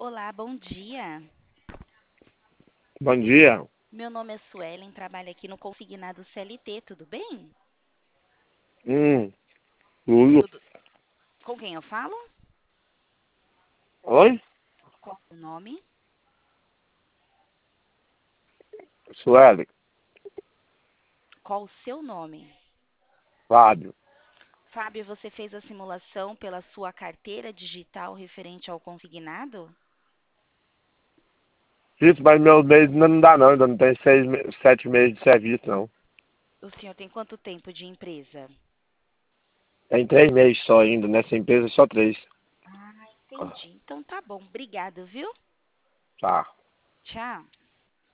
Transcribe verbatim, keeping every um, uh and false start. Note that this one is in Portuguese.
Olá, bom dia. Bom dia. Meu nome é Suelen, trabalho aqui no Consignado C L T, tudo bem? Hum, tudo. Tudo. Com quem eu falo? Oi? Qual o nome? Sueli, Qual o seu nome? Fábio. Fábio, você fez a simulação pela sua carteira digital referente ao consignado? Isso, mas meu mês ainda não dá não, ainda não tem seis, me- sete meses de serviço não. O senhor tem quanto tempo de empresa? Tem três meses só ainda, nessa empresa só três. Ah, entendi. Então tá bom, obrigado, viu? Tá. Tchau.